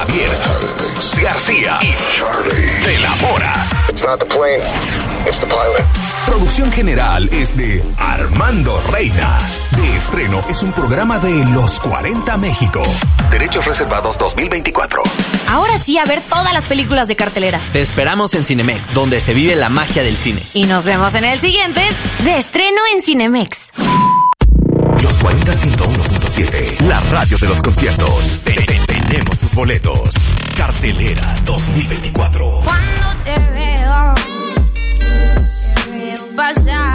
Javier, García y De la Mora. It's not the plane, it's the pilot. Producción general es de Armando Reina. De Estreno es un programa de Los 40 México. Derechos reservados 2024. Ahora sí, a ver todas las películas de cartelera. Te esperamos en Cinemex, donde se vive la magia del cine. Y nos vemos en el siguiente De Estreno en Cinemex. Los 40 101.7, la radio de los conciertos. Tenemos tus boletos. Cartelera 2024. Cuando te veo pasar.